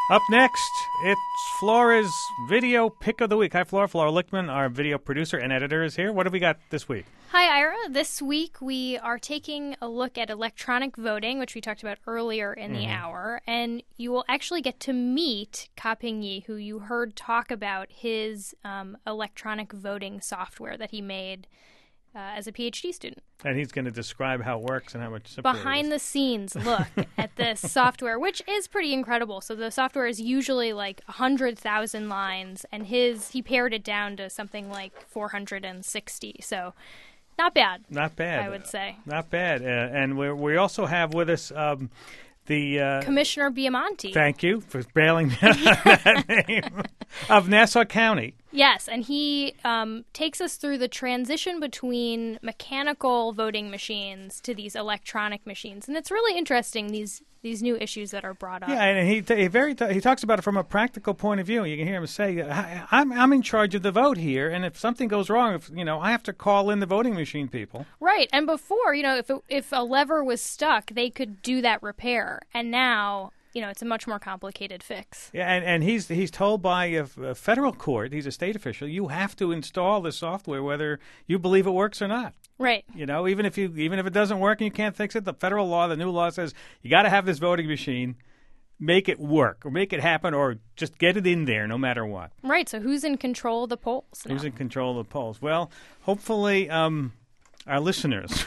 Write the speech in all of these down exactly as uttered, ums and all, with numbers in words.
Up next, it's Flora's Video Pick of the Week. Hi, Flora. Flora Lichtman, our video producer and editor, is here. What have we got this week? Hi, Ira. This week we are taking a look at electronic voting, which we talked about earlier in mm-hmm. the hour, and you will actually get to meet Ka-Ping Yi, who you heard talk about his um, electronic voting software that he made uh, as a PhD student. And he's going to describe how it works and how much simpler Behind it is. the scenes look at this software, which is pretty incredible. So the software is usually like one hundred thousand lines, and his he pared it down to something like four hundred sixty. So not bad. Not bad. I would say. Not bad. Uh, and we we also have with us um, the... Uh, Commissioner Biamonte. Thank you for bailing me out on that name. Of Nassau County. Yes, and he um, takes us through the transition between mechanical voting machines to these electronic machines. And it's really interesting, these these new issues that are brought up. Yeah, and he he very he talks about it from a practical point of view. You can hear him say, I'm I'm in charge of the vote here, and if something goes wrong, if you know, I have to call in the voting machine people. Right, and before, you know, if it, if a lever was stuck, they could do that repair. And now, you know, it's a much more complicated fix. Yeah, and, and he's he's told by a, a federal court, he's a state official, you have to install the software whether you believe it works or not. Right. You know, even if you even if it doesn't work and you can't fix it, the federal law, the new law says you got to have this voting machine, make it work or make it happen, or just get it in there no matter what. Right. So who's in control of the polls now? Who's in control of the polls? Well, hopefully um, our listeners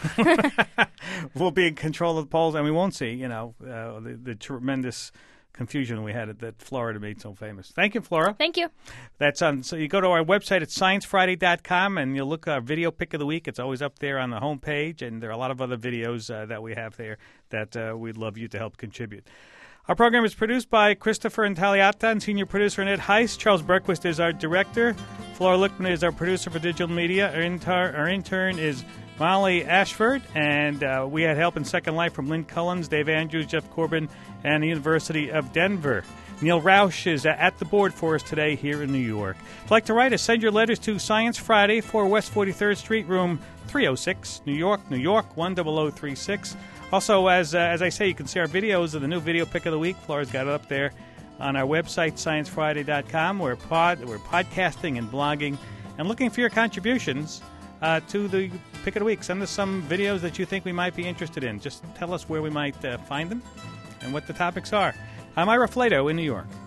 will be in control of the polls, and we won't see, you know, uh, the, the tremendous confusion we had that Florida made so famous. Thank you, Flora. Thank you. That's on. So you go to our website at science friday dot com and you'll look at our video pick of the week. It's always up there on the homepage, and there are a lot of other videos uh, that we have there that uh, we'd love you to help contribute. Our program is produced by Christopher Intagliata and senior producer Annette Heiss. Charles Berquist is our director. Flora Lichtman is our producer for digital media. Our, inter- our intern is Molly Ashford, and uh, we had help in Second Life from Lynn Cullens, Dave Andrews, Jeff Corbin, and the University of Denver. Neil Roush is uh, at the board for us today here in New York. If you'd like to write us, send your letters to Science Friday, four West forty-third Street, room three oh six, New York, New York, one zero zero three six. Also, as uh, as I say, you can see our videos of the new video pick of the week. Flora's got it up there on our website, science friday dot com. We're, pod, we're podcasting and blogging and looking for your contributions Uh, to the pick of the week. Send us some videos that you think we might be interested in. Just tell us where we might uh, find them and what the topics are. I'm Ira Flato in New York.